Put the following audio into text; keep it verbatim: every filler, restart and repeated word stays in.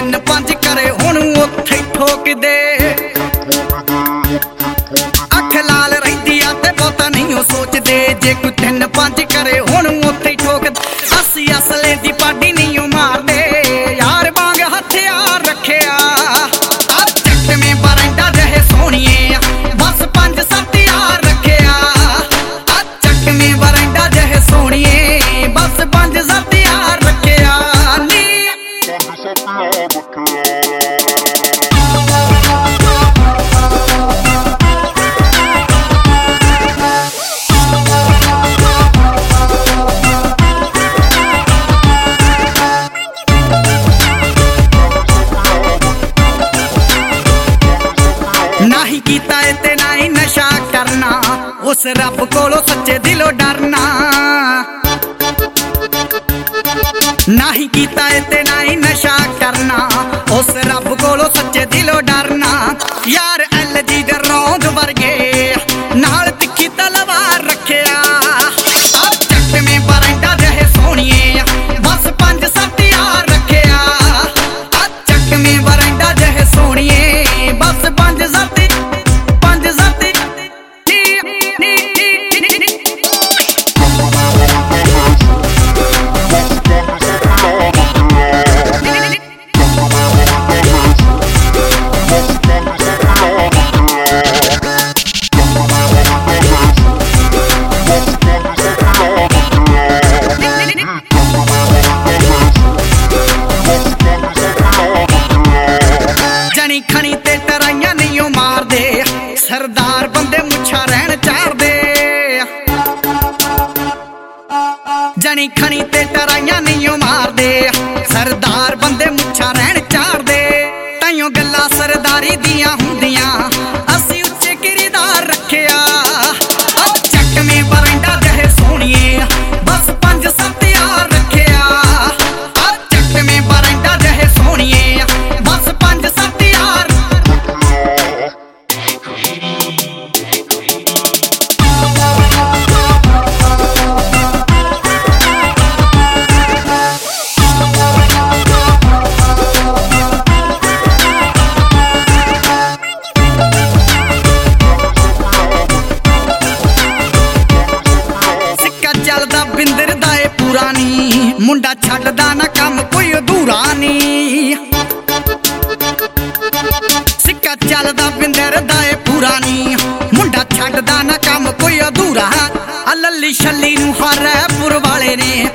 ਤਿੰਨ ਪੰਜ ਕਰੇ ਹੁਣ ਉੱਥੇ ਠੋਕਦੇ ਅੱਖ ਲਾਲ ਰਹਿੰਦੀ ਆ ਤੇ ਬਹੁਤਾ ਨਹੀਂ ਉਹ ਸੋਚਦੇ ਜੇ ਕੋਈ ਤਿੰਨ ਪੰਜ ਕਰੇ ਹੁਣ ਉੱਥੇ ਠੋਕਦੇ ਅਸੀਂ ਅਸਲੇ ਦੀ ਪਾਡੀ ਨਹੀਂ ਉਹ ਮਾਰਦੇ ਯਾਰ ਵਾਂਗ ਹਥਿਆਰ ਰੱਖਿਆ ਆ ਚੱਕਵੇਂ ਬਰੰਡਾ ਜਿਹੇ ਸੋਹਣੀਏ ਬਸ ਪੰਜ ਸੱਤ ਯਾਰ ਰੱਖਿਆ ਆ ਚੱਕਵੇਂ ਬਰੰਡਾ ਜਿਹੇ ਸੋਹਣੀਏ ਬਸ ਪੰਜ ਸੱਤ ਯਾਰ ਰੱਖਿਆ ਨੀ नाही कीता ते नाही नशा करना उस रब कोलो सच्चे दिलों डरना नाही कीता ते नाही नशा करना उस रब कोलो सच्चे दिलों डरना यार एल जी दे रौंद वर्गे नाल तिखी तलवार रखिया चट में बरंडा जहे सोहणिए बस पंज सत्त यार रखिया चट में बरंडा जहे सोहणिए बस पंज सत्त खनी ते टराइयां नहीं मारदे सरदार बंदे मुछा रहन चारदे जनी खनी ते टराइयां नहीं मारदे सरदार बंदे मुछा रहन चारदे ताइयों गल्लां सरदारी दियां हुंदियां असी उच्चे किरदार रखिया चकमें बरंडा जहे सोहणिए बस पंज सत्त यार रखिया चकमें बरंडा जहे सोहणिए बस पंज सत्त बिंदर दाए पुरानी मुंडा छड्डदा ना कम कोई अधूरा नी सिक्का चलदा बिंदर दाए पुरानी मुंडा छड्डदा ना कम कोई अधूरा आ लल्ली छल्ली नूं हरपुर वाले ने